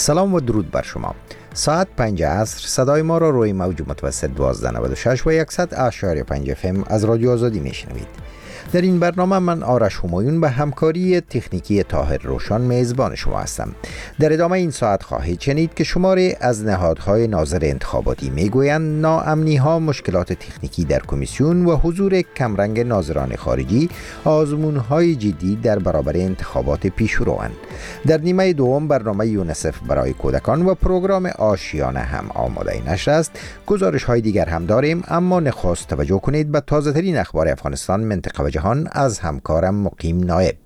سلام و درود بر شما. ساعت 5 عصر صدای ما را روی موج متوسط 1296 و 100.5 FM از رادیو آزادی میشنوید. در این برنامه من آرش همایون به همکاری تکنیکی طاهر روشن میزبان شما هستم. در ادامه این ساعت خواهید شنید که شماری از نهادهای ناظر انتخاباتی میگویند ناامنی ها، مشکلات تکنیکی در کمیسیون و حضور کمرنگ ناظران خارجی آزمون های جدی در برابر انتخابات پیشروند. در نیمه دوم برنامه یونسف برای کودکان و پروگرام آشیانه هم آماده نشر است. گزارش های دیگر هم داریم، اما نخست توجه کنید به تازه ترین اخبار افغانستان، منطقه و جهان از همکارم مقیم نایب.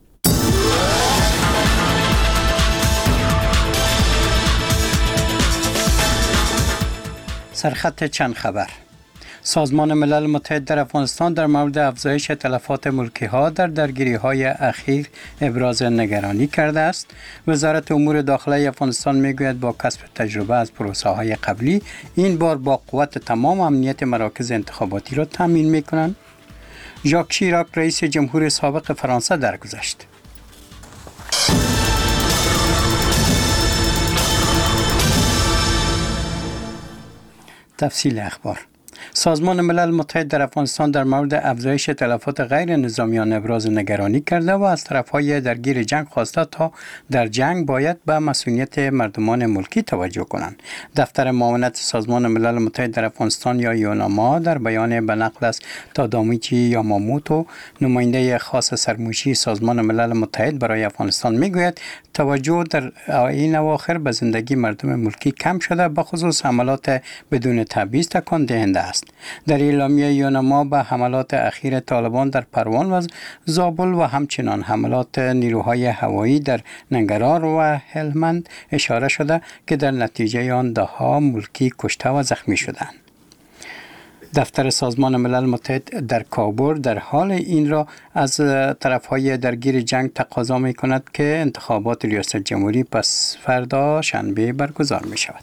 سرخط چند خبر. سازمان ملل متحد در افغانستان در مورد افزایش تلفات ملکی ها در درگیری های اخیر ابراز نگرانی کرده است. وزارت امور داخلی افغانستان میگوید با کسب تجربه از پروسه های قبلی این بار با قوت تمام امنیت مراکز انتخاباتی را تامین میکنند. ژاک شیراک رئیس جمهور سابق فرانسه درگذشت. تفصیل اخبار. سازمان ملل متحد در افغانستان در مورد افزایش تلفات غیر نظامیان ابراز نگرانی کرده و از طرفهای درگیر جنگ خواسته تا در جنگ باید به مسئولیت مردمان ملکی توجه کنند. دفتر معاونت سازمان ملل متحد در افغانستان یا یوناما در بیان به نقل از تادامیچی یاماموتو، نماینده خاص سرموشی سازمان ملل متحد برای افغانستان میگوید توجه در این اواخر به زندگی مردم ملکی کم شده، به خصوص حملات بدون تبعیض تکان دهنده است. در اعلامیه یوناما به حملات اخیر طالبان در پروان و زابل و همچنان حملات نیروهای هوایی در ننگرهار و هلمند اشاره شده که در نتیجه آن ده‌ها ملکی کشته و زخمی شدند. دفتر سازمان ملل متحد در کابل در حال این را از طرفهای درگیر جنگ تقاضا می کند که انتخابات ریاست جمهوری پس فردا شنبه برگزار می شود.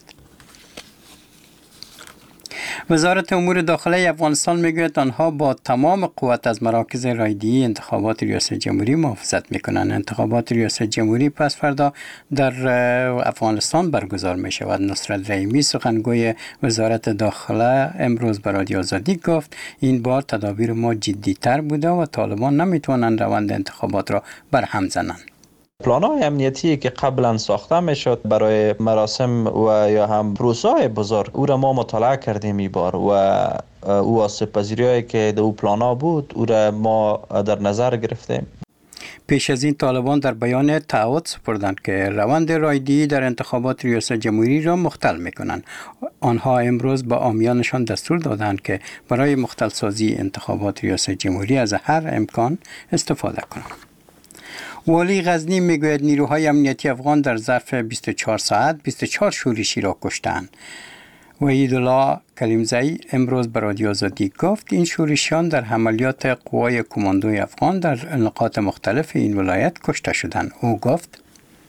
وزارت امور داخلی افغانستان میگوید آنها با تمام قوت از مراکز رایدی انتخابات ریاست جمهوری محافظت میکنند. انتخابات ریاست جمهوری پس فردا در افغانستان برگزار می شود. نصرت رحیمی سخنگوی وزارت داخله امروز به رادیو آزادی گفت این بار تدابیر ما جدی‌تر بوده و طالبان نمیتوانند روند انتخابات را برهم زنند. پلان‌های امنیتی که قبلا ساخته میشد برای مراسم و یا هم پروسه‌های بزرگ او را ما مطالعه کردیم این بار و او آسیب‌پذیری‌هایی که در او پلان‌ها بود او را ما در نظر گرفتیم. پیش از این طالبان در بیان تعهد سپردند که روند رایدی در انتخابات ریاست جمهوری را مختل می‌کنند. آنها امروز به عامیانشان دستور دادند که برای مختل سازی انتخابات ریاست جمهوری از هر امکان استفاده کنند. والی غزنی میگوید نیروهای امنیتی افغان در ظرف 24 ساعت 24 شورشی را کشتند. وحیدالله کلیمزی امروز به رادیو آزادی گفت این شورشیان در عملیات قوای کماندوی افغان در نقاط مختلف این ولایت کشته شدند. او گفت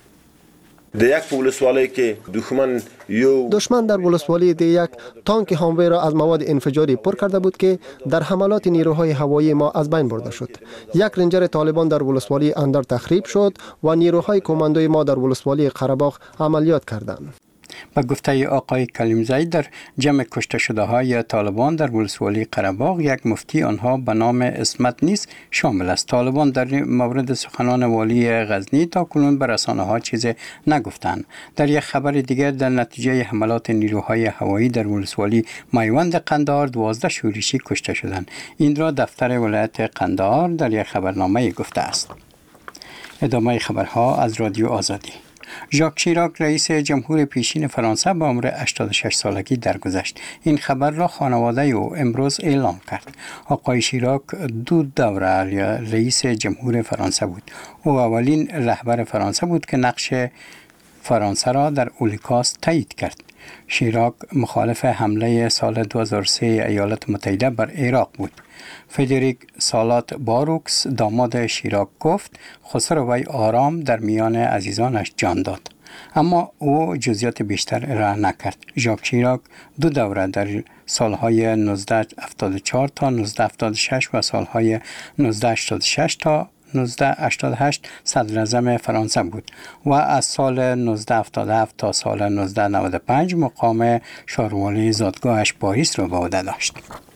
در یک ولسوالی که دشمن در ولسوالی دیک تانک هاموی را از مواد انفجاری پر کرده بود که در حملات نیروهای هوایی ما از بین برده شد. یک رنجر طالبان در ولسوالی اندر تخریب شد و نیروهای کماندوی ما در ولسوالی قره‌باغ عملیات کردند. به گفته آقای کلیمزی در جمع کشته شده های طالبان در ولسوالی قره‌باغ یک مفتی آنها به نام اسمت نیز شامل است. طالبان در مورد سخنان والی غزنی تا کنون به رسانه ها چیزی نگفتند. در یک خبر دیگر در نتیجه حملات نیروهای هوایی در ولسوالی میوند قندهار 12 شورشی کشته شدند. این را دفتر ولایت قندهار در یک خبرنامه گفته است. ادامه خبرها از رادیو آزادی. ژاک شیراک رئیس جمهور پیشین فرانسه به عمر 86 سالگی درگذشت. این خبر را خانواده او امروز اعلام کرد. آقای شیراک 2 دوره رئیس جمهور فرانسه بود. او اولین رهبر فرانسه بود که نقش فرانسه را در هولوکاست تایید کرد. شیراک مخالف حمله سال 2003 ایالات متحده بر عراق بود. فدریک سالات باروکس داماد شیراک گفت خسرو وی آرام در میان عزیزانش جان داد، اما او جزئیات بیشتر ارائه نکرد. ژاک شیراک 2 دوره در سالهای 1974 تا 1976 و سالهای 1986 تا 1988 صدر اعظم فرانسه بود و از سال 1977 تا سال 1995 مقام شاروالی زادگاهش پاریس را به عهده داشت.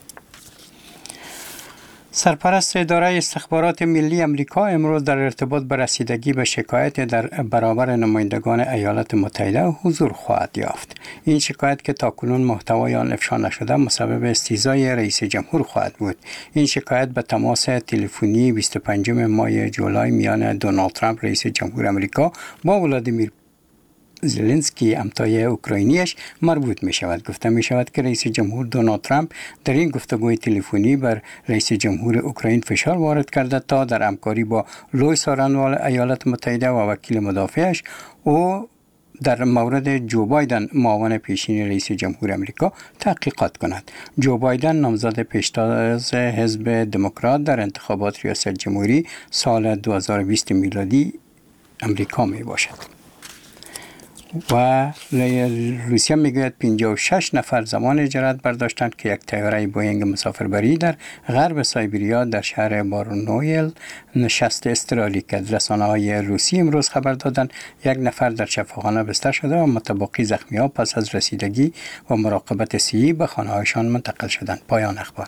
سرپرست اداره استخبارات ملی امریکا امروز در ارتباط به رسیدگی به شکایت در برابر نمایندگان ایالات متحده حضور خواهد یافت. این شکایت که تاکنون محتوای آن افشا نشده مسبب استیضای رئیس جمهور خواهد بود. این شکایت به تماس تلفنی 25 ماه جولای میان دونالد ترامپ رئیس جمهور امریکا با ولادیمیر زلنسکی همتای اوکراینیش مربوط می شود. گفته می شود که رئیس جمهور دونالد ترامپ در این گفتگوی تلفنی بر رئیس جمهور اوکراین فشار وارد کرده تا در همکاری با لوئیس آرنوال ایالات متحده و وکیل مدافعش او در مورد جو بایدن معاون پیشین رئیس جمهور امریکا تحقیقات کند. جو بایدن نامزد پیشتاز حزب دموکرات در انتخابات ریاست جمهوری سال 2020 میلادی امریکا می باشد. و روسیه میگوید 56 نفر زمان اجارت برداشتند که یک طیاره بوئینگ مسافربری در غرب سایبریا در شهر بارنویل نشست اضطراری کرد. رسانه‌های روسی امروز خبر دادند یک نفر در شفاخانه بستر شده و متبقی زخمی‌ها پس از رسیدگی و مراقبت صحی به خانه‌هایشان منتقل شدند. پایان اخبار.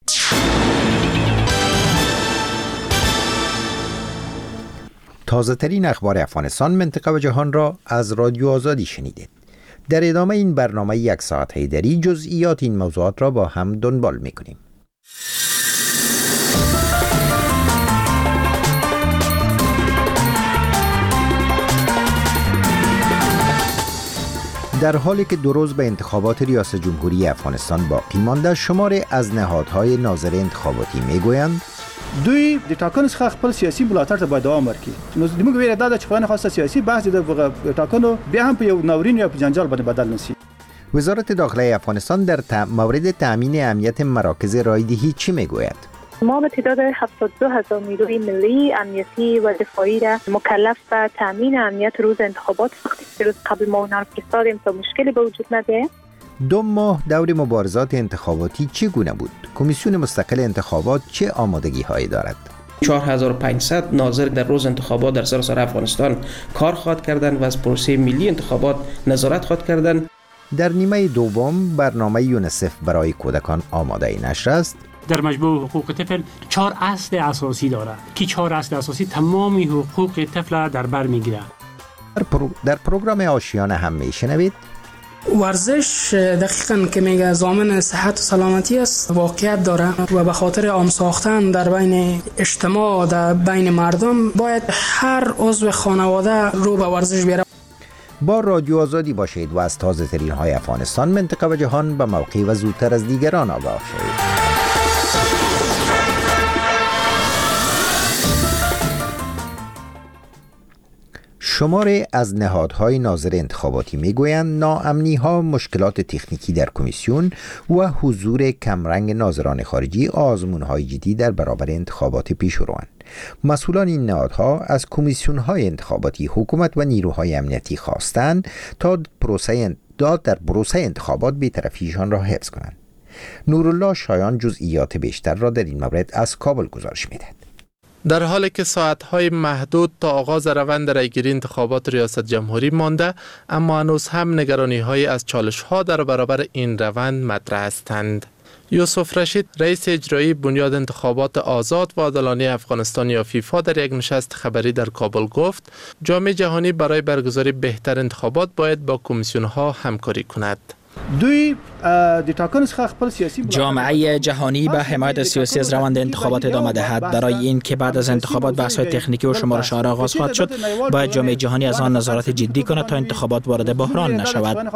تازه ترین اخبار افغانستان، منطقه و جهان را از رادیو آزادی شنیدید. در ادامه این برنامه یک ساعت حیدری جزئیات این موضوعات را با هم دنبال می‌کنیم. در حالی که 2 روز به انتخابات ریاست جمهوری افغانستان باقی مانده، شماری از نهادهای ناظر انتخاباتی میگویند دوی د ټاکنو څخه خپل سیاسي ملاتړ ته باید دوام ورکړي. نو زموږ ویره دا ده چې خو نه خواسته سیاسي بحث د ټاکنو بیا هم په یو ناورین یا په جنجال باندې بدل نشي. وزارت داخله افغانستان در مورد تأمین امنیت مراکز رایدهی چی میگوید؟ ما به تعداد 72,000 نیروی ملی امنیتی و دفاعی را مکلف به تأمین امنیت روز انتخابات ساختیم. روز قبل ما اونها رو فرستادیم تا مشکلی به وجود نیاید. 2 ماه دور مبارزات انتخاباتی چگونه بود؟ کمیسیون مستقل انتخابات چه آمادگی هایی دارد؟ 4500 ناظر در روز انتخابات در سراسر افغانستان کار خواهد کردند و از پروسه ملی انتخابات نظارت خواهد کردند. در نیمه دوم برنامه یونیسف برای کودکان آماده نشر است. در مجموع حقوق طفل 4 اصل اساسی دارد که 4 اصل اساسی تمامی حقوق طفل در بر میگیرد. در پروگرام آشیانه هم میشنوید ورزش دقیقاً که میگه ضامن صحت و سلامتی است واقعیت داره و به خاطر عام ساختن در بین اجتماع در بین مردم باید هر عضو خانواده رو به ورزش بیاره. با رادیو آزادی باشید و از تازه ترین های افغانستان، منطقه و جهان به موقع و زودتر از دیگران آگاه شوید. شماری از نهادهای ناظر انتخاباتی میگویند ناامنی‌ها، مشکلات تکنیکی در کمیسیون و حضور کمرنگ ناظران خارجی آزمون‌های جدی در برابر انتخابات پیش روند. مسئولان این نهادها از کمیسیون‌های انتخاباتی، حکومت و نیروهای امنیتی خواستند تا در پروسه انتخابات بی‌طرفیشان را حفظ کنند. نورالله شایان جزئیات بیشتر را در این مورد از کابل گزارش می‌دهد. در حالی که ساعت‌های محدود تا آغاز روند رایگیری انتخابات ریاست جمهوری مانده، اما هنوز هم نگرانی‌هایی از چالش‌ها در برابر این روند مطرح هستند. یوسف رشید، رئیس اجرایی بنیاد انتخابات آزاد و عادلانه افغانستان یا فیفا، در یک نشست خبری در کابل گفت جامعه جهانی برای برگزاری بهتر انتخابات باید با کمیسیون‌ها همکاری کند. جامعه جهانی به حمایت سیاسی از روند انتخابات ادامه دهد. برای این که بعد از انتخابات بحث‌های تکنیکی و شمارش آرا آغاز خواهد شد، باید جامعه جهانی از آن نظارت جدی کند تا انتخابات وارد بحران نشود.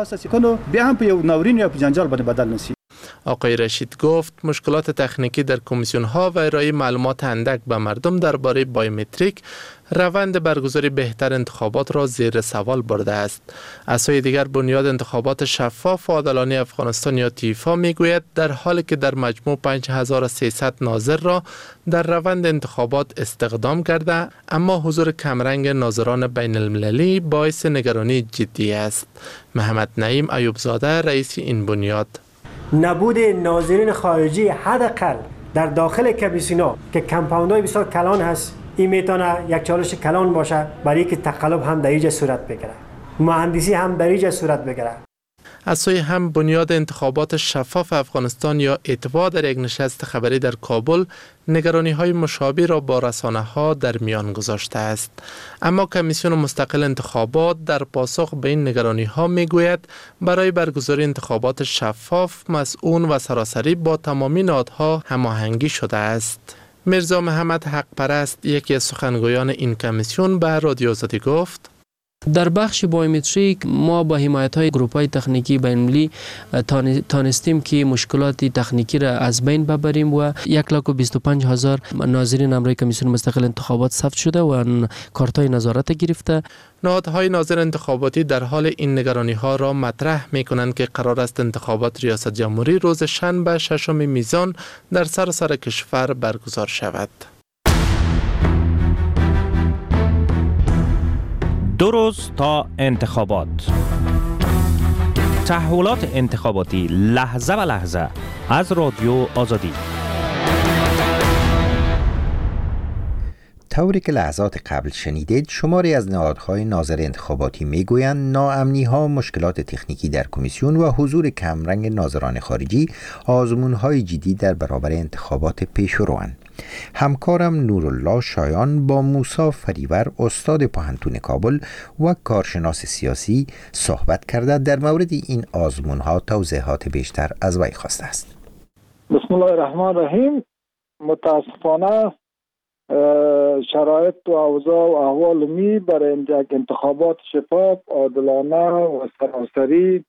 آقای رشید گفت مشکلات تکنیکی در کمیسیون‌ها و ارائه معلومات اندک به مردم درباره بایومتریک روند برگزاری بهتر انتخابات را زیر سوال برده است. از سوی دیگر بنیاد انتخابات شفاف و عادلانه افغانستان یا تیفا میگوید در حالی که در مجموع 5300 ناظر را در روند انتخابات استخدام کرده، اما حضور کمرنگ ناظران بین المللی باعث نگرانی جدی است. محمد نعیم ایوبزاده، رئیس این بنیاد: نبود ناظرین خارجی حداقل در داخل کمیسیون‌ها که کمپاوندهای بسیار کلان هست این میتونه یک چالش کلان باشه برای که تقلب هم در اینجا صورت بگیره، مهندسی هم در اینجا صورت بگیره. از سوی هم بنیاد انتخابات شفاف افغانستان یا اتوا در یک نشست خبری در کابل نگرانی‌های مشابه را با رسانه‌ها در میان گذاشته است. اما کمیسیون مستقل انتخابات در پاسخ به این نگرانی‌ها میگوید برای برگزاری انتخابات شفاف، مسئول و سراسری با تمامی نهادها هماهنگی شده است. میرزا محمد حق پرست، یکی از سخنگویان این کمیسیون، به رادیو آزادی گفت: در بخش بایومتریک ما با حمایت‌های گروه‌های تکنیکی بین‌المللی تانستیم که مشکلات تکنیکی را از بین ببریم و 1,25,000 ناظرین امروی کمیسیون مستقل انتخابات ثبت شده و کارت‌های نظارت گرفته. نهادهای ناظر انتخاباتی در حال این نگرانی‌ها را مطرح می‌کنند که قرار است انتخابات ریاست جمهوری روز شنبه 6 میزان در سراسر کشور برگزار شود. 2 روز تا انتخابات. تحولات انتخاباتی لحظه به لحظه از رادیو آزادی. طوری که لحظات قبل شنیدید، شماری از نهادهای ناظر انتخاباتی میگویند ناامنی‌ها، مشکلات تکنیکی در کمیسیون و حضور کمرنگ ناظران خارجی آزمون‌های جدی در برابر انتخابات پیشروند. همکارم نورالله شایان با موسی فریور، استاد پوهنتون کابل و کارشناس سیاسی، صحبت کرده در مورد این آزمون‌ها توضیحات بیشتر از وی خواسته است. بسم الله الرحمن الرحیم. متاسفانه شرایط و اوضاع و احوال می برای یک انتخابات شفاف، عادلانه و سراسری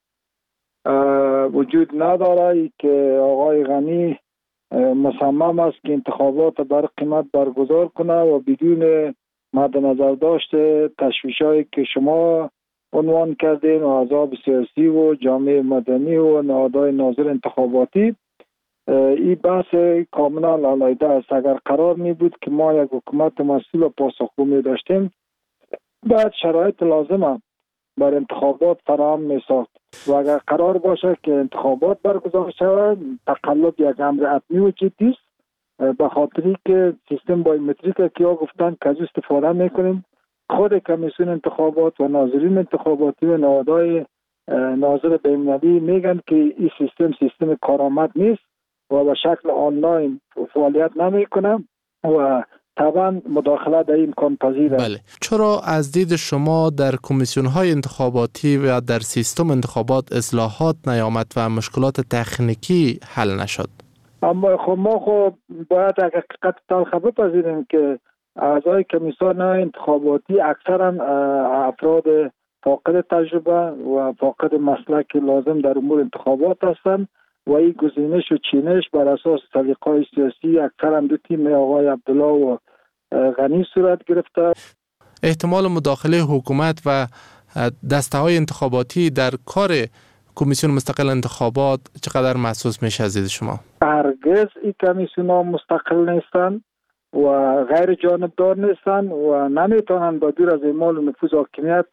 وجود نداره که آقای غنی مصمم است که انتخابات بر قیمت برگزار کنه و بدون مد نظر داشته تشویشایی که شما عنوان کردین و احزاب سیاسی و جامعه مدنی و نهادهای ناظر انتخاباتی. این بحث کاملا علیحده است. اگر قرار می بود که ما یک حکومت مسئول و پاسخگو می داشتیم، باید شرایط لازمه بر انتخابات فراهم می ساخت و اگر قرار باشه که انتخابات برگزار شود، تقلب یک امر حتمی و جدی است، به خاطری که سیستم بایومتریک که ها گفتن که از استفاده میکنیم. خود کمیسیون انتخابات و ناظرین انتخاباتی و نهادهای ناظر بین‌المللی میگن که این سیستم کارآمد نیست و به شکل آنلاین فعالیت نمیکنه و طبعا مداخله در این امکان پذیر است. بله. چرا از دید شما در کمیسیون‌های انتخاباتی و در سیستم انتخابات اصلاحات نیامد و مشکلات تکنیکی حل نشد؟ اما ما باید حقیقت تلخ بپذیریم که اعضای کمیسیون انتخاباتی اکثرا افراد فاقد تجربه و فاقد مسلک لازم در امور انتخابات هستند و این گزینش و چینش بر اساس سلیقه‌های سیاسی اکثرا دو تیم آقای عبدالله و غنی صورت گرفته. احتمال مداخله حکومت و دسته‌های انتخاباتی در کار کمیسیون مستقل انتخابات چقدر محسوس میشه از دید شما؟ هرگز این کمیسیون‌ها مستقل نیستند و غیر جانبدار نیستند و نمیتونن با دور از اعمال نفوذ حاکمیت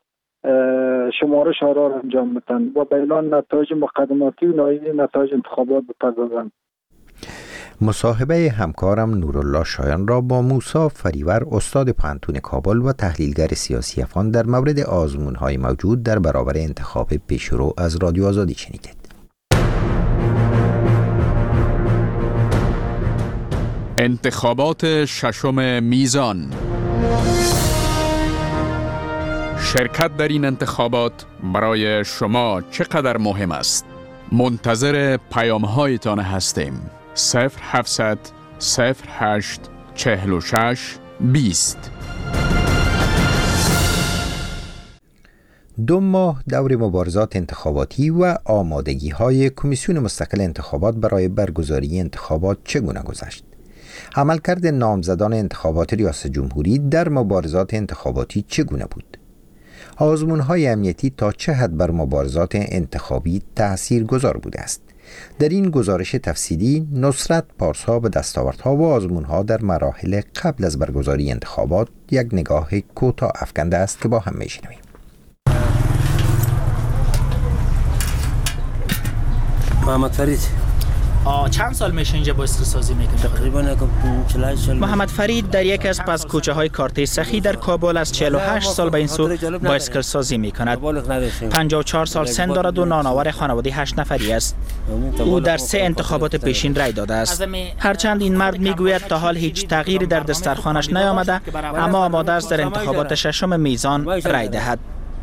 شمارش آرا را انجام بدن و به اعلان نتایج مقدماتی و نهایی نتایج انتخابات بپردازند. مصاحبه همکارم نورالله شایان را با موسی فریور، استاد پوهنتون کابل و تحلیلگر سیاسی افغان در مورد آزمون‌های موجود در برابر انتخاب پیشرو از رادیو آزادی شنیدید. انتخابات 6 میزان. شرکت در این انتخابات برای شما چقدر مهم است؟ منتظر پیام‌هایتان هستیم. 0700 08 46 20. 2 ماه دور مبارزات انتخاباتی و آمادگی‌های کمیسیون مستقل انتخابات برای برگزاری انتخابات چگونه گذشت؟ عملکرد نامزدان انتخابات ریاست جمهوری در مبارزات انتخاباتی چگونه بود؟ آزمون‌های امنیتی تا چه حد بر مبارزات انتخابی تأثیرگذار بوده است؟ در این گزارش تفصیلی نصرت پارسا به دستاوردها و آزمون‌ها در مراحل قبل از برگزاری انتخابات یک نگاه کوتاه افکنده است که با هم می‌شنویم. محمد فرید چند سال میشه اینجا بایسکل سازی میکنید؟ تقریبا 48 سال. محمد فرید در یک از پس کوچه های کارته سخی در کابل از 48 سال به این سو بایسکل سازی میکند. 54 سال سن دارد و نانآور خانواده 8 نفری است. او در 3 انتخابات پیشین رای داده است. هرچند این مرد میگوید تا حال هیچ تغییری در دسترخوانش نیامده، اما آماده است در انتخابات ششم میزان رای دهد.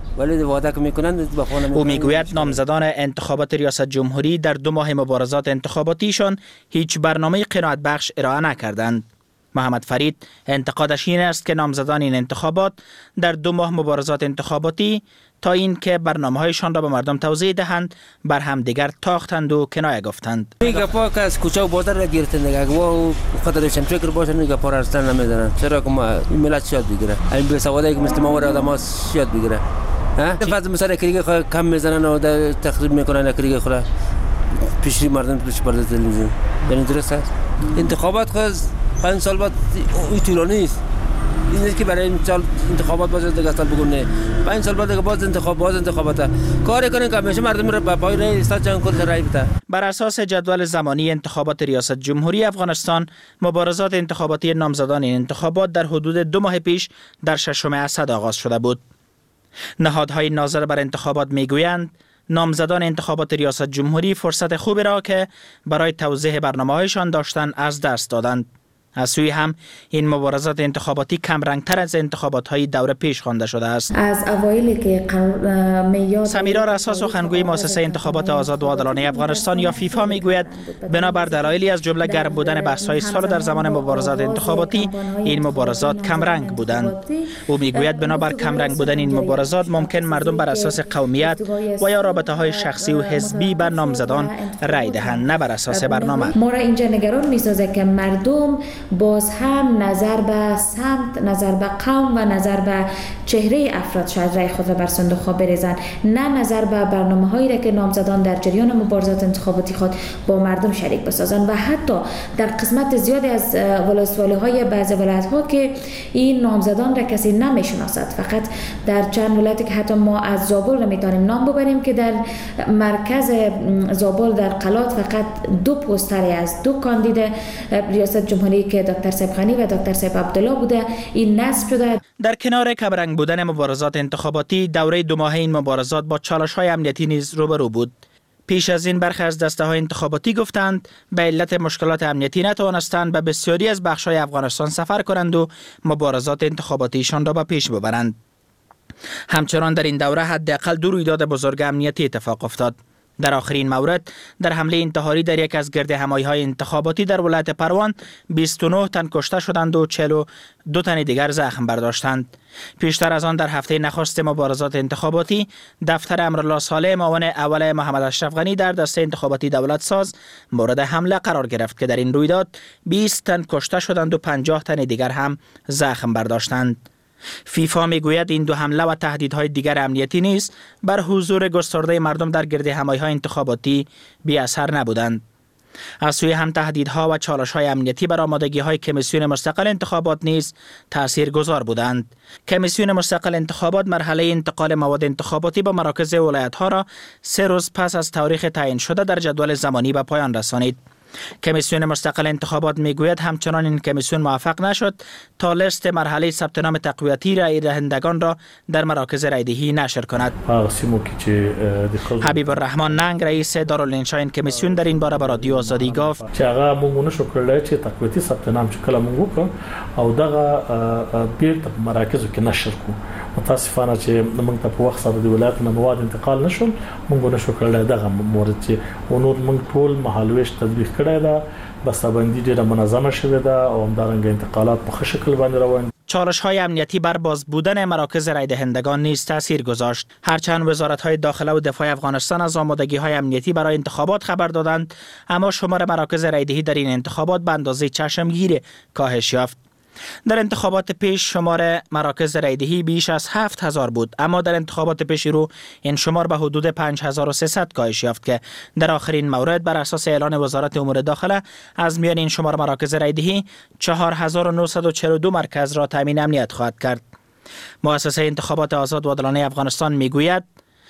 او میگوید نامزدان انتخابات ریاست جمهوری در 2 ماه مبارزات انتخاباتیشان هیچ برنامه قناعت بخش ارائه نکردند. محمد فرید انتقادش این است که نامزدان این انتخابات در 2 ماه مبارزات انتخاباتی تا این که برنامه‌هایشان را به مردم توضیح دهند بر هم دیگر تاختند و کنایه گفتند. میگه پاک از کوچه و بازار را گرفتند دیگه و خاطرشان فکر باشه میگه پار ارسطن نمیدونن چرا که ما ملت شاد بگیره این بی سوادایی که مثل ما و آدم شاد بگیره فقط مثلا کریگه کم میزنن و تخریب میکنن کریگه خود پیشری مردم پیش پرده تلویزیون یعنی درست است. انتخابات خود 5 سال بعد طولانی است. این نیست که برای این سال انتخابات باشه دیگه سال بگونه 5 سال بعد دیگه باز انتخابات کاری کنن که همیشه مردم رو به پای رای استاد جان کل رای بده. بر اساس جدول زمانی انتخابات ریاست جمهوری افغانستان مبارزات انتخاباتی نامزدان این انتخابات در حدود 2 ماه پیش در 6 اسد آغاز شده بود. نهادهای ناظر بر انتخابات میگویند نامزدان انتخابات ریاست جمهوری فرصت خوبی را که برای توضیح برنامه‌هایشان داشتند از دست دادند. از سوی هم این مبارزات انتخاباتی کم رنگتر از انتخابات‌های دوره پیش خوانده شده است. از اوایلی که سمیرا رسا سخنگوی مؤسسه انتخابات آزاد و عادلانه افغانستان یا فیفا میگوید بنابر دلایلی از جمله گرم بودن بحث‌های سال در زمان مبارزات انتخاباتی این مبارزات کم رنگ بودند. او میگوید بنابر کم رنگ بودن این مبارزات ممکن مردم بر اساس قومیت و یا رابطه‌های شخصی و حزبی بر نامزدان رای دهند نه بر اساس برنامه. ما را اینجا نگران می‌سازه که مردم باز هم نظر به سمت، نظر به قوم و نظر به چهره افراد شاید رای خود را بر صندوق ها بریزند، نه نظر به برنامه هایی را که نامزدان در جریان مبارزات انتخاباتی خود با مردم شریک بسازند. و حتی در قسمت زیادی از ولسوالی های بعضی ولایت ها که این نامزدان را کسی نمیشناسد، فقط در چند ولایتی که حتی ما از زابل نمیتونیم نام ببریم که در مرکز زابل در قلات فقط 2 پوستری از 2 کاندید ریاست جمهوری که دکتر سیبخانی و دکتر سیب عبدالله بوده این نصب شده. در کنار کمرنگ بودن مبارزات انتخاباتی دوره 2 ماهه این مبارزات با چالش‌های امنیتی نیز روبرو بود. پیش از این برخی از دسته‌های انتخاباتی گفتند به علت مشکلات امنیتی نتوانستند به بسیاری از بخش‌های افغانستان سفر کنند و مبارزات انتخاباتیشان را به پیش ببرند. همچنان در این دوره حداقل 2 رویداد بزرگ امنیتی اتفاق افتاد. در آخرین مورد در حمله انتحاری در یک از گرد همایی‌های انتخاباتی در ولایت پروان 29 تن کشته شدند و 42 تن دیگر زخم برداشتند. پیشتر از آن در هفته نخست مبارزات انتخاباتی دفتر امرالله صالح معاون اول محمد اشرف غنی در دسته انتخاباتی دولت ساز مورد حمله قرار گرفت که در این رویداد 20 تن کشته شدند و 50 تن دیگر هم زخم برداشتند. فیفا میگوید این 2 حمله و تهدیدهای دیگر امنیتی نیز بر حضور گسترده مردم در گرد همایی‌های انتخاباتی بی اثر نبودند. از سوی هم تهدیدها و چالش‌های امنیتی بر آمادگی‌های کمیسیون مستقل انتخابات نیز تاثیرگذار بودند. کمیسیون مستقل انتخابات مرحله انتقال مواد انتخاباتی به مراکز ولایت‌ها را 3 روز پس از تاریخ تعیین شده در جدول زمانی به پایان رسانید. کمیسیون مستقل انتخابات میگوید همچنان این کمیسیون موفق نشد تا لیست مرحله ثبت نام تقویتی رای دهندگان را در مراکز رایدهی نشر کند. حبیب الرحمن ننگ رئیس دارالانشا این کمیسیون در این باره به رادیو آزادی گفت چې هغه مونږ نشو کړل چې تقویتی ثبت نام چې کله مونږ وکړو او دغه بیرته مراکزو کې نشر کو متاسفانه چې مونږ ته په وخت سره د ولایت نه مواد انتقال نشول مونږ نشو کړل دغه مورد چې ونور مونږ ټول مهالويش تطبیق کړی دا بسته‌بندي ډیره منظمه شوې ده او همدارنګه انتقالات په ښه شکل باندې روان. چالش‌های امنیتی بر باز بودن مراکز رای دهندگان نیز تاثیر گذاشت. هرچند وزارت‌های داخله و دفاع افغانستان از آمادگی‌های امنیتی برای انتخابات خبر دادند، اما شمار مراکز رایدهی در این انتخابات به اندازه چشمگیر کاهش یافت. در انتخابات پیش شمار مراکز رایدهی بیش از 7000 بود، اما در انتخابات پیش رو این شمار به حدود 5300 کاهش یافت که در آخرین مورد بر اساس اعلان وزارت امور داخله از میان این شمار مراکز رایدهی 4942 مرکز را تامین امنیت خواهد کرد. مؤسسه انتخابات آزاد و عادلانه افغانستان میگوید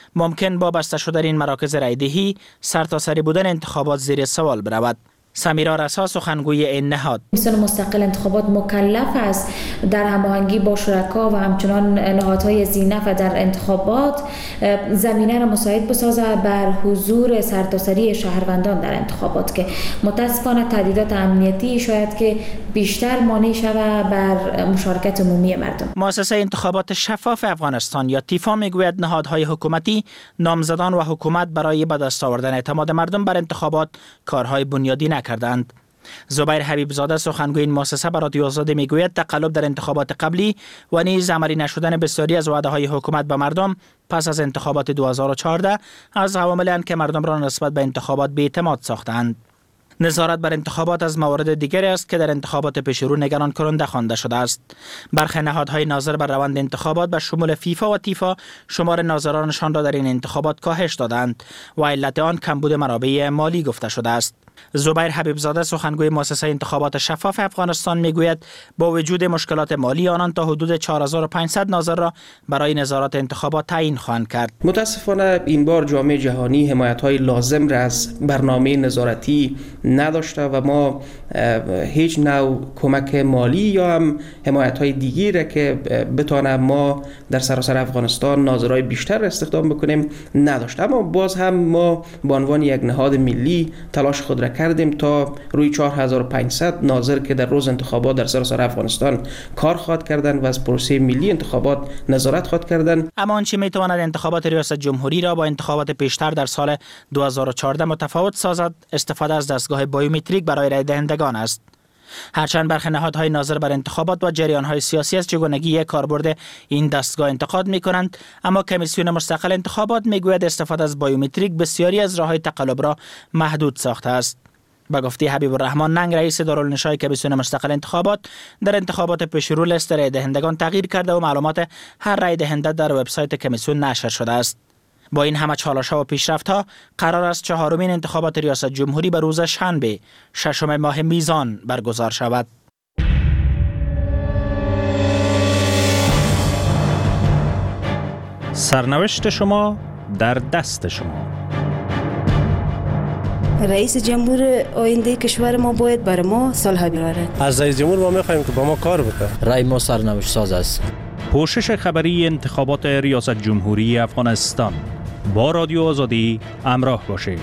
ممکن با بسته شدن این مراکز رایدهی سرتاسری بودن انتخابات زیر سوال برود. سمیرا رسا سخنگوی این نهاد: کمیسیون مستقل انتخابات مکلف است در هماهنگی با شرکا و همچنان نهادهای ذی‌نفع در انتخابات زمینه را مساعد بسازد بر حضور سرتاسری شهروندان در انتخابات که متاسفانه تهدیدات امنیتی شاید که بیشتر مانع شود بر مشارکت عمومی مردم. مؤسسه انتخابات شفاف افغانستان یا تیفا میگوید نهادهای حکومتی، نامزدان و حکومت برای به دست آوردن اعتماد مردم بر انتخابات کارهای بنیادی کردند. زبیر حبیب زاده سخنگوی این مؤسسه به رادیو آزادی میگوید تقلب در انتخابات قبلی و نیز عملی نشدن بسیاری از وعده های حکومت به مردم پس از انتخابات 2014 از عواملی اند که مردم را نسبت به انتخابات بی‌اعتماد ساختند. نظارت بر انتخابات از موارد دیگری است که در انتخابات پیشرو نگران کننده خوانده شده است. برخی نهادهای ناظر بر روند انتخابات به شمول فیفا و تیفا شمار ناظرانشان را در این انتخابات کاهش دادند و علت آن کمبود منابع مالی گفته شده است. زبیر حبیب زاده سخنگوی مؤسسه انتخابات شفاف افغانستان میگوید با وجود مشکلات مالی آنان تا حدود 4500 ناظر را برای نظارت انتخابات تعیین خواهند کرد. متاسفانه این بار جامعه جهانی حمایت‌های لازم را از برنامه نظارتی نداشته و ما هیچ نوع کمک مالی یا هم حمایت‌های دیگری را که بتونه ما در سراسر افغانستان ناظرای بیشتر استخدام بکنیم نداشته. اما باز هم ما به عنوان یک نهاد ملی تلاش خود را کردیم تا روی 4500 ناظر که در روز انتخابات در سراسر افغانستان کار خواهد کردند و از پروسه ملی انتخابات نظارت خواهد کردند. اما آنچه میتواند انتخابات ریاست جمهوری را با انتخابات پیشتر در سال 2014 متفاوت سازد استفاده از دستگاه بیومتریک برای رای دهندگان است. هرچند برخی نهادهای ناظر بر انتخابات و جریانهای سیاسی از چگونگی کاربرد این دستگاه انتقاد می‌کنند، اما کمیسیون مستقل انتخابات میگوید استفاده از بیومتریک بسیاری از راه‌های تقلب را محدود ساخته است. به گفته حبیب الرحمن ننگ رئیس دارالنشای کمیسیون مستقل انتخابات، در انتخابات پیشرو لیست رای دهندگان تغییر کرده و معلومات هر رای دهنده در وبسایت کمیسیون نشر شده است. با این همه چالش‌ها و پیشرفت‌ها قرار است چهارمین انتخابات ریاست جمهوری به روز شنبه 6 ماه میزان برگزار شود. سرنوشت شما در دست شما. رئیس جمهور آینده کشور ما باید بر ما صلح بیاورد. از رئیس جمهور ما می‌خوایم که با ما کار بکنه. رای ما سرنوشت ساز است. پوشش خبری انتخابات ریاست جمهوری افغانستان. با رادیو آزادی همراه باشید.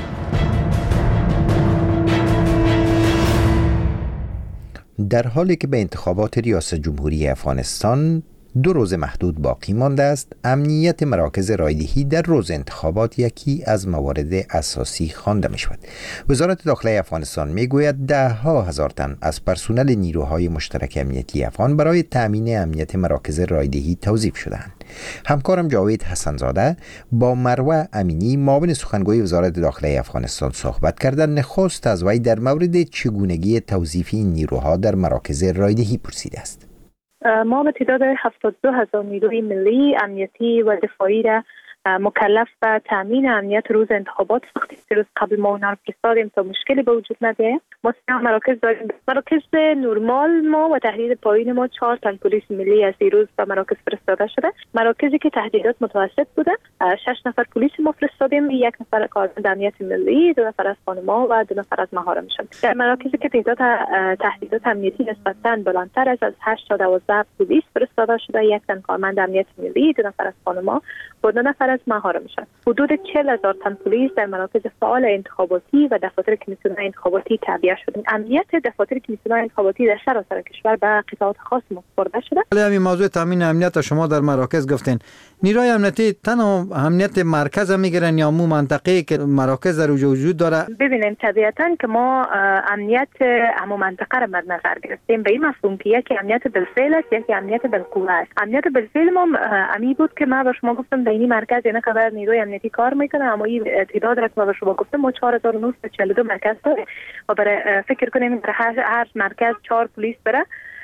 در حالی که به انتخابات ریاست جمهوری افغانستان 2 روز محدود باقی مانده است، امنیت مراکز رایدهی در روز انتخابات یکی از موارد اساسی خوانده می شود. وزارت داخله افغانستان می گوید 10,000 تن از پرسنل نیروهای مشترک امنیتی افغان برای تأمین امنیت مراکز رایدهی توظیف شدند. همکارم جاوید حسنزاده با مروه امینی معاون سخنگوی وزارت داخله افغانستان صحبت کردند. نخست از وی در مورد چگونگی توظیف این نیروها در مراکز رایدهی پرسیده است. ما به تعداد 72,000 نیروی ملی امنیتی و دفاعی را مکلف به تامین امنیت روز انتخابات ساختیم. روز قبل ما اونها رو فرستادیم تا مشکلی به وجود نیاد. ما مراکز داریم. مراکز نرمال ما و تحریر پایین ما 4 تن پلیس ملی از دیروز به مراکز فرستاده شده. مراکزی که تهدیدات متوسط بوده 6 نفر پلیس ما فرستادیم، 1 نفر کارمند امنیت ملی، 2 نفر از خانما و 2 نفر از مهارمشان. در مراکزی که تهدیدات امنیتی نسبتاً بلندتر است از 8 تا 12 پلیس فرستاده شده، 1 تن کارمند امنیت ملی، 2 نفر از خانما و 2 نفر از مهارمشان. حدود 40,000 تن پلیس در مراکز فعال انتخاباتی و دفاتر کمیسیون انتخاباتی تعبیه شده. امنیت دفاتر کمیسیون انتخاباتی در سراسر کشور به قطاعات خاص مسپرده شده. همین موضوع تامین امنیت شما در مراکز گفتین. نیروی امنیتی تنها امنیت مرکز میگیرن یا مو منطقه‌ای که مراکز در وجود داره؟ ببینید طبیعتاً که ما امنیت عموم منطقه را مد نظر گرفتیم به این مفهوم که یکی امنیت بالفعل است، یکی امنیت بالقوه است. امنیت بالفعل ما امی بود که ما به شما گفتم در این مرکز اینا که نیروی امنیتی کار میکنه، اما این تعداد را که ما به شما گفتم ما 4942 مرکز داریم و برای فکر کنیم در هر مرکز 4 پلیس بره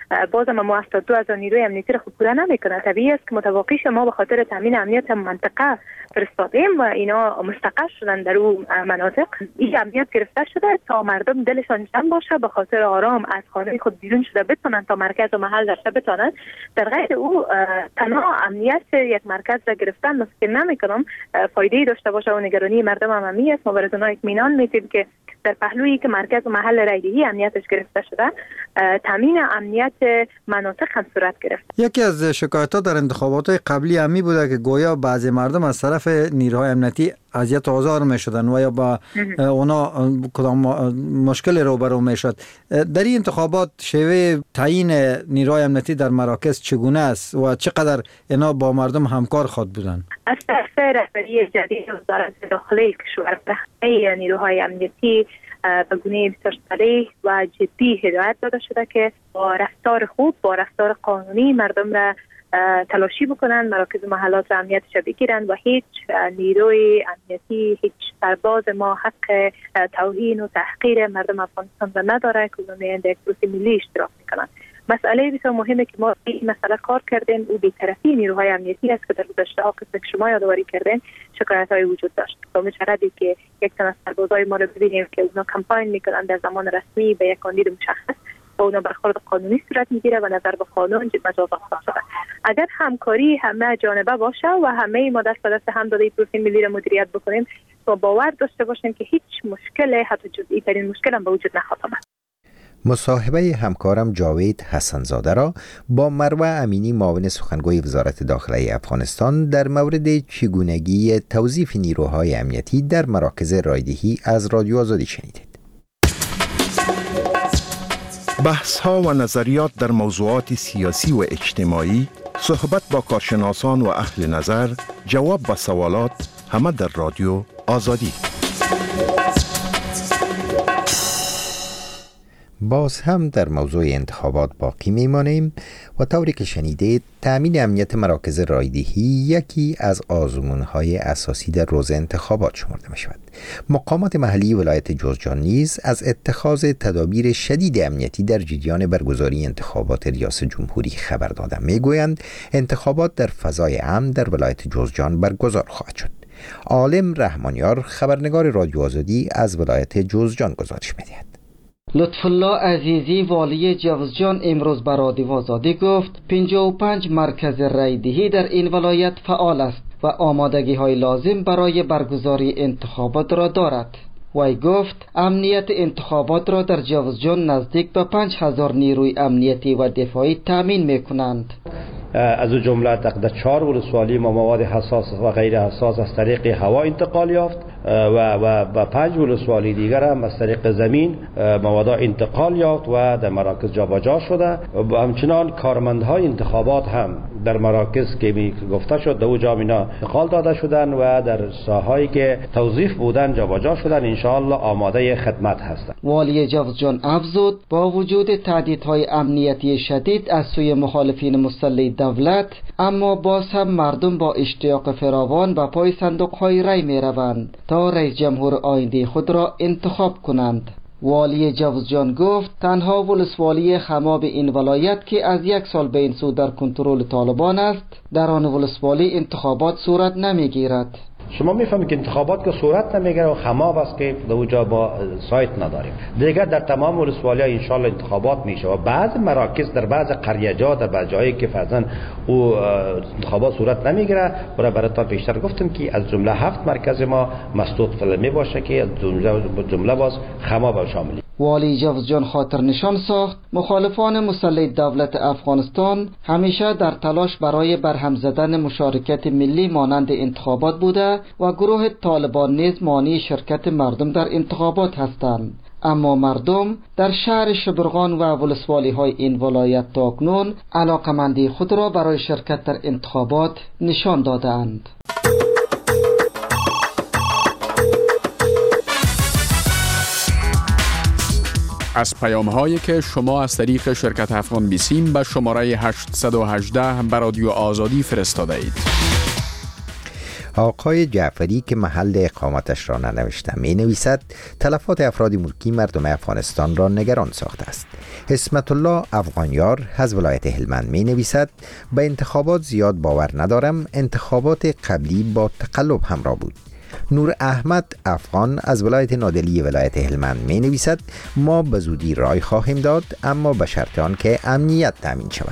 بازم ما 72000 نیروی امنیتی را خود پوره نمیکنه. طبیعی است که متوقعش ما به خاطر تامین امنیت منطقه فرستادیم و اینا مستقر شدن در اون مناطق. این امنیت گرفته شده تا مردم دلشان جمع باشه، به خاطر آرام از خانه خود بیرون شده بتونن تا مرکز و محل داشته بتونن. در غیر او تنها امنیت یک مرکز را گرفتن ممکن نمیکنم فایده داشته باشه و نگرانی مردم هم همی است. ما برای اونها اطمینان میدیم که در پهلویی که مرکز و محل رایدهی امنیتش گرفته شده، تامین امنیت مناطق هم صورت گرفت. یکی از شکایت‌ها در انتخابات قبلی همی بوده که گویا بعضی مردم از طرف نیروهای امنیتی اذیت و آزار می‌شدن و یا با اونا کدام مشکل روبرو می‌شد. در این انتخابات شیوه تعیین نیروهای امنیتی در مراکز چگونه است و چقدر اینا با مردم همکار خود بودند؟ از طرف رهبری جدید وزارت داخلی کشور به نیروهای امنیتی به گونه بسیار صریح و جدی هدایت داده شده که با رفتار خوب، با رفتار قانونی مردم را تلاشی بکنن، مراکز و محلات را امنیتش بگیرن و هیچ نیروی امنیتی، هیچ سرباز ما حق توهین و تحقیر مردم افغانستان را نداره که اونها در یک پروسه ملی اشتراک میکنن. مسئله بسیار مهمه که ما این مسئله کار کردیم و بی‌طرفی نیروهای امنیتی است که در گذشته ها که شما یادآوری کردین شکایت‌های وجود داشت. با مجردی که یک تن از سربازای ما رو ببینیم که اونا کمپاین میکنن در زمان رسمی به یک کاندید مشخص و اونا برخورد قانونی صورت میگیره و نظر به قانون مجازات خواهد شد. اگر همکاری همه جانبه باشه و همه ما دست به دست هم داده پروسه ملی را مدیریت بکنیم و باور داشته باشیم که هیچ مشکل حتی جزئی ترین مشکل هم به وجود نخواهد آمد. مصاحبه همکارم جاوید حسنزاده را با مروه امینی معاون سخنگوی وزارت داخلی افغانستان در مورد چگونگی توظیف نیروهای امنیتی در مراکز رایدهی از رادیو آزادی شنیدید. بحث‌ها و نظریات در موضوعات سیاسی و اجتماعی، صحبت با کارشناسان و اهل نظر، جواب به سوالات، همه در رادیو آزادی. باز هم در موضوع انتخابات باقی میمانیم و طوری که شنیدید تأمین امنیت مراکز رایدهی یکی از آزمون‌های اساسی در روز انتخابات شمرده می شود. مقامات محلی ولایت جوزجان نیز از اتخاذ تدابیر شدید امنیتی در جریان برگزاری انتخابات ریاست جمهوری خبر دادند. میگویند انتخابات در فضای امن در ولایت جوزجان برگزار خواهد شد. عالم رحمانیار خبرنگار رادیو آزادی از ولایت جوزجان گزارش می‌دهد. لطف الله عزیزی والی جوزجان امروز به رادیو آزادی گفت 55 مرکز رایدهی در این ولایت فعال است و آمادگی های لازم برای برگزاری انتخابات را دارد. وی گفت امنیت انتخابات را در جوزجان نزدیک به 5000 نیروی امنیتی و دفاعی تامین میکنند. از جمله تقریبا 4 ولسوالی مواد حساس و غیر حساس از طریق هوا انتقال یافت و 5 ولسوالی دیگر هم از طریق زمین مواد انتقال یافت و در مراکز جابجا شده و همچنان کارمندهای انتخابات هم در مراکز که گفته شد در اونجا اینا انتقال داده شدن و در ساحه‌ای که توظیف بودن جابجا شدن ان شاء الله آماده خدمت هستند. والی جوزجان افزود با وجود تهدیدهای امنیتی شدید از سوی مخالفین مسلح دولت، اما باز هم مردم با اشتیاق فراوان به پای صندوق‌های رای می‌روند تا رئیس جمهور آینده خود را انتخاب کنند. والی جوزجان گفت تنها ولسوالی خماب این ولایت که از 1 سال به این سو در کنترل طالبان است، در آن ولسوالی انتخابات صورت نمیگیرد. شما میفهمید که انتخابات که صورت نمیگیره و خماب است که در اونجا با سایت نداریم. دیگر در تمام ولسوالی‌ها ان شاء الله انتخابات میشه و بعض مراکز در بعض قریه‌جا در بعض جایی که فرضاً او انتخابات صورت نمیگیره براتون پیشتر گفتم که از جمله 7 مرکز ما مسدود فلمی باشه که از جمله باز خماب شامل. والی جوزجان خاطر نشان ساخت مخالفان مسلح دولت افغانستان همیشه در تلاش برای برهم زدن مشارکت ملی مانند انتخابات بوده و گروه طالبان نیز مانع شرکت مردم در انتخابات هستند. اما مردم در شهر شبرغان و ولسوالی های این ولایت تاکنون علاقمندی خود را برای شرکت در انتخابات نشان دادند. از پیام‌هایی که شما از طریق شرکت افغان بیسیم به شماره 818 به رادیو آزادی فرستاده اید. آقای جعفری که محل اقامتش را ننوشته می نویسد تلفات افراد ملکی مردم افغانستان را نگران ساخته است. اسمت الله افغانیار از ولایت هلمند می نویسد به انتخابات زیاد باور ندارم، انتخابات قبلی با تقلب همراه بود. نور احمد افغان از ولایت نادلی ولایت هلمند می نویسد ما به زودی رای خواهیم داد اما به شرط آن که امنیت تامین شود.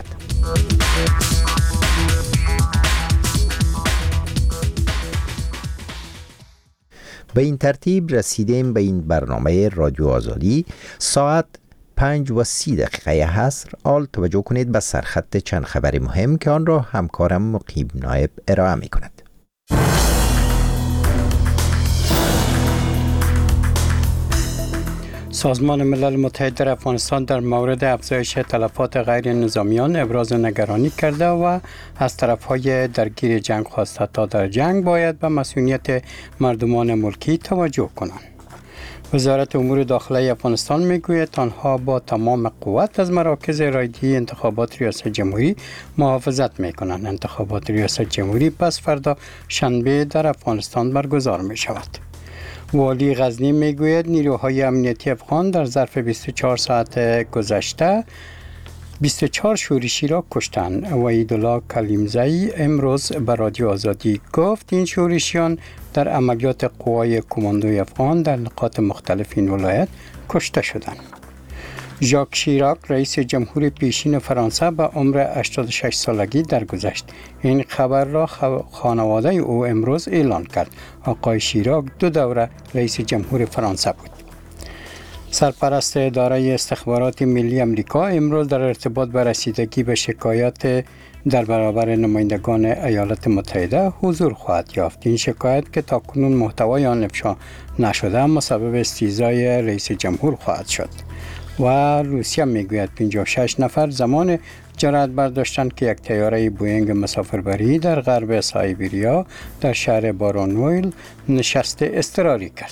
به این ترتیب رسیدیم به این برنامه رادیو آزادی. ساعت 5:30 عصر. آل توجه کنید به سرخط چند خبر مهم که آن را همکارم مقیم نایب ارائه می کند. سازمان ملل متحد در افغانستان در مورد افزایش تلفات غیر نظامیان ابراز نگرانی کرده و از طرفهای درگیر جنگ خواسته تا در جنگ باید به مسئولیت مردمان ملکی توجه کنند. وزارت امور داخلی افغانستان میگوید آنها با تمام قوت از مراکز رایدهی انتخابات ریاست جمهوری محافظت میکنند. انتخابات ریاست جمهوری پس فردا شنبه در افغانستان برگزار می شود. والی غزنی میگوید نیروهای امنیتی افغان در ظرف 24 ساعت گذشته 24 شورشی را کشتند. وحیدالله کلیمزایی امروز به رادیو آزادی گفت این شورشیان در عملیات قوای کماندوی افغان در نقاط مختلف این ولایت کشته شدند. ژاک شیراک رئیس جمهور پیشین فرانسه به عمر 86 سالگی درگذشت. این خبر را خانواده او امروز اعلان کرد. آقای شیراک 2 دوره رئیس جمهور فرانسه بود. سرپرست اداره استخبارات ملی امریکا امروز در ارتباط به رسیدگی به شکایات در برابر نمایندگان ایالات متحده حضور خواهد یافت. این شکایت که تاکنون محتوای آن افشا نشده مسبب استیضای رئیس جمهور خواهد شد. و روسیه میگوید 56 نفر زمان جرأت برداشتند که یک طیاره بوئینگ مسافربری در غرب سایبریا در شهر بارانویل نشست اضطراری کرد.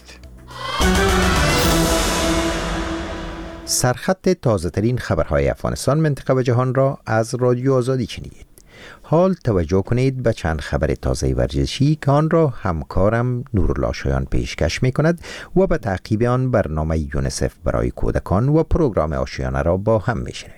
سرخط تازه ترین خبرهای افغانستان، منطقه و جهان را از رادیو آزادی شنیدید. حال توجه کنید به چند خبر تازه ورزشی که آن را همکارم نورالله شایان پیشکش می کند و به تعقیب آن برنامه یونیسف برای کودکان و پروگرام آشیانه را با هم می شنویم.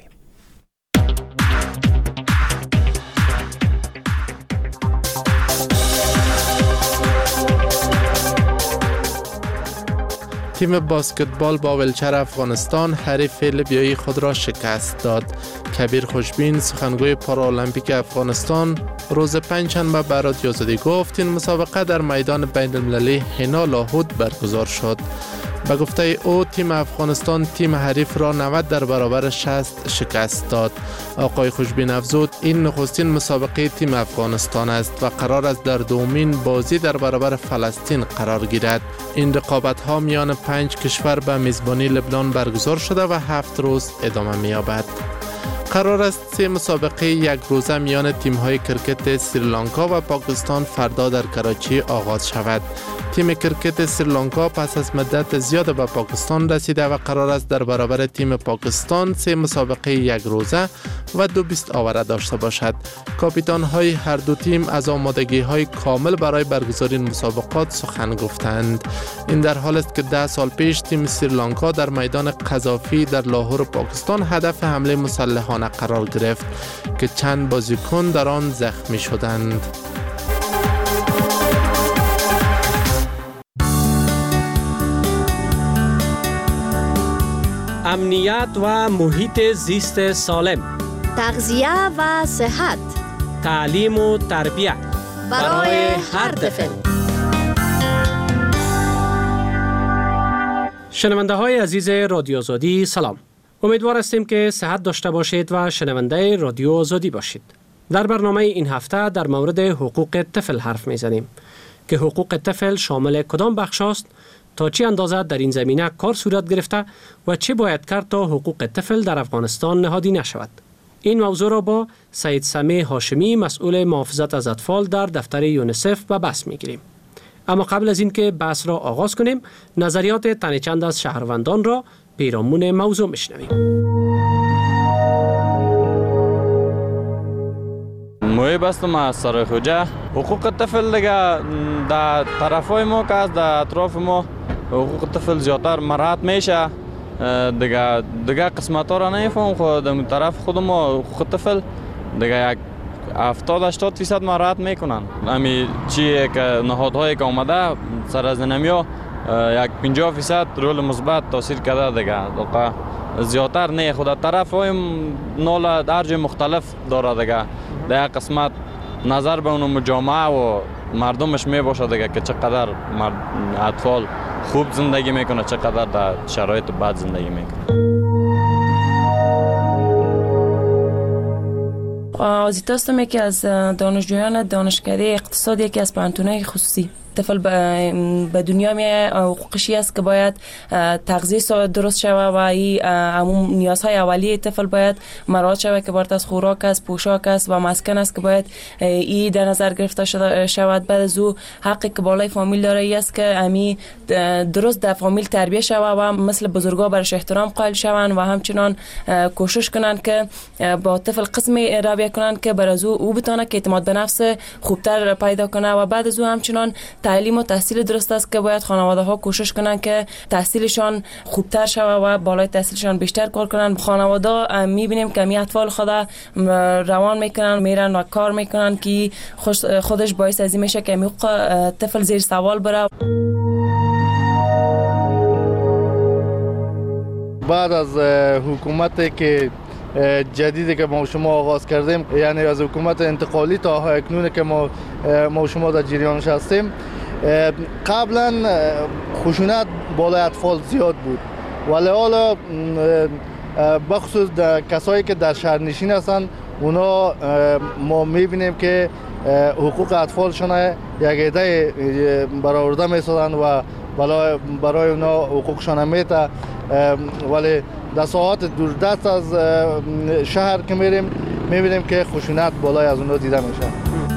تیم باسکتبال با ولچر افغانستان حریف لیبیایی خود را شکست داد. کبیر خوشبین سخنگوی پارالمپیک افغانستان روز پنجشنبه به رادیو آزادی گفت این مسابقه در میدان بین المللی حنا لاهود برگزار شد. به گفته او تیم افغانستان تیم حریف را 90 در برابر 60 شکست داد. آقای خوشبین افزود این نخستین مسابقه تیم افغانستان است و قرار است در دومین بازی در برابر فلسطین قرار گیرد. این رقابت ها میان 5 کشور به میزبانی لبنان برگزار شده و 7 روز ادامه می‌یابد. قرار است 3 مسابقه یک روزه میان تیم‌های کرکت سریلانکا و پاکستان فردا در کراچی آغاز شود. تیم کرکت سریلانکا پس از مدت زیاد به پاکستان رسیده و قرار است در برابر تیم پاکستان 3 مسابقه یک روزه و 2 بیست آوره داشته باشد. کاپیتان‌های هر دو تیم از آمادگی‌های کامل برای برگزاری این مسابقات سخن گفتند. این در حال است که 10 سال پیش تیم سریلانکا در میدان قذافی در لاهور پاکستان هدف حمله مسلحانه قرار گرفت که چند بازیکن در آن زخمی شدند. امنیت و محیط زیست سالم، تغذیه و صحت، تعلیم و تربیت برای هر طفل. شنونده های عزیز رادیو آزادی سلام. امیدوار هستیم که صحت داشته باشید و شنونده رادیو آزادی باشید. در برنامه این هفته در مورد حقوق طفل حرف میزنیم که حقوق طفل شامل کدام بخش است، تا چه اندازه در این زمینه کار صورت گرفته و چه باید کرد تا حقوق طفل در افغانستان نهادی نشود. این موضوع را با سید سمیع هاشمی مسئول محافظت از اطفال در دفتر یونیسف به بحث میگیریم. اما قبل از اینکه بحث را آغاز کنیم، نظریات تن چند از شهروندان را پیرامون موضوع میشنویم. محب هستم از سرای خوجه حقوق طفل دیگه در طرفای ما که از در اطراف ما حقوق طفل زیادتر مراعات میشه. دیگه قسمت ها را نمیفهم، خود در طرف خود ما حقوق طفل دیگه یک 70-80% مراعات میکنن. امی چی که نهادهایی که اومده سر از نمیا یک 50% رول مثبت تاثیر کرده دیگه. زیادتر نه، خود طرف های نال درج مختلف داره دیگه. در قسمت نظر به اون مجامعه و مردمش می باشه دیگه که چقدر اطفال خوب زندگی میکنه، چقدر در شرایط بد زندگی میکنه. آزیتا هستم، یکی از دانشجویان دانشکده اقتصاد یکی از پانتونای خصوصی. طفل به دنیا میاد، حقوقشی است که باید تغذیه درست شود و همون نیازهای اولیه طفل باید مراعات شود که بارت از خوراک است، پوشاک است و مسکن است که باید ای در نظر گرفته شود. بعد از او حقی که بالای فامیل داره ای است که امی درست در فامیل تربیت شود و مثل بزرگا برش احترام قائل شوند و همچنان کوشش کنند که با طفل قسمی رویه کنند که بر از او بتونه که اعتماد به نفس خوبتر پیدا کنه. و بعد از او همچنان تعلیم و تحصیل درست است که باید خانواده ها کوشش کنند که تحصیلشان خوبتر شود و بالای تحصیلشان بیشتر کار کنند. خانواده میبینیم که می اطفال خدا روان میکنن، میرن و کار میکنن که خودش باعث از این میشه که حقوق طفل زیر سوال بره. بعد از حکومتی که جدیدی که ما شما آغاز کردیم، یعنی از حکومت انتقالی تا اکنون که ما شما در جریانش هستیم، قبلا خشونت بالای اطفال زیاد بود، ولی حالا بخصوص کسایی که در شهرنشین هستن اونا ما میبینیم که حقوق اطفالشان یک عده برآورده میسازن و برای اونا حقوقشان میته. ولی در ساعات دوردست از شهر که میریم میبینیم که خشونت بالای از اونا دیده میشه.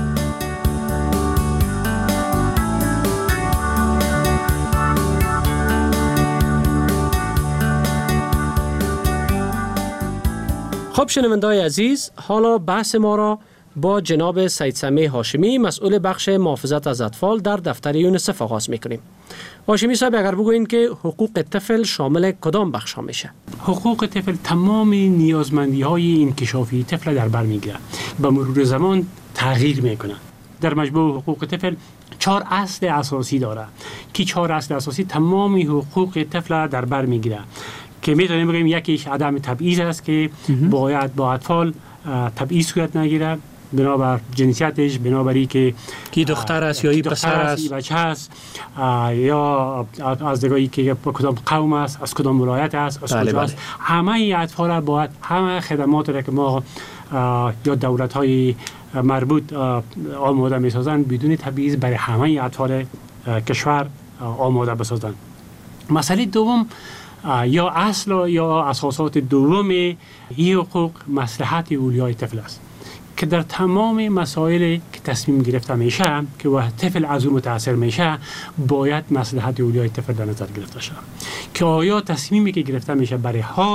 خب شنونده‌های عزیز، حالا بحث ما را با جناب سید سمیع هاشمی، مسئول بخش محافظت از اطفال در دفتر یونیسف آغاز میکنیم. هاشمی صاحب، اگر بگویید که حقوق طفل شامل کدام بخش ها میشه؟ حقوق طفل تمام نیازمندی های انکشافی طفل در بر میگیره، به مرور زمان تغییر میکنه. در مجموع حقوق طفل 4 اصل اساسی داره که 4 اصل اساسی تمام حقوق طفل در بر میگیره، که میتونیم بگیم یکیش عدم تبعیض است که باید با اطفال تبعیض صورت نگیره بنابر جنسیتش، بنابری که کی دختر است یا پسر است، بچه است، یا از نگاهی که کدام قوم است، از کدام ولایت است، از کجا است. همه اطفال باید همه خدمات را که ما یا دولت‌های مربوط آماده می‌سازند بدون تبعیض برای همه اطفال کشور آماده بسازند. مسئله دوم یا اصل یا اساسات دوم این حقوق مصلحت اولیای طفل است که در تمام مسائل که تصمیم گرفته میشه که طفل از اون متاثر میشه باید مصلحت اولیای طفل در نظر گرفته شود که آیا تصمیمی که گرفته میشه برای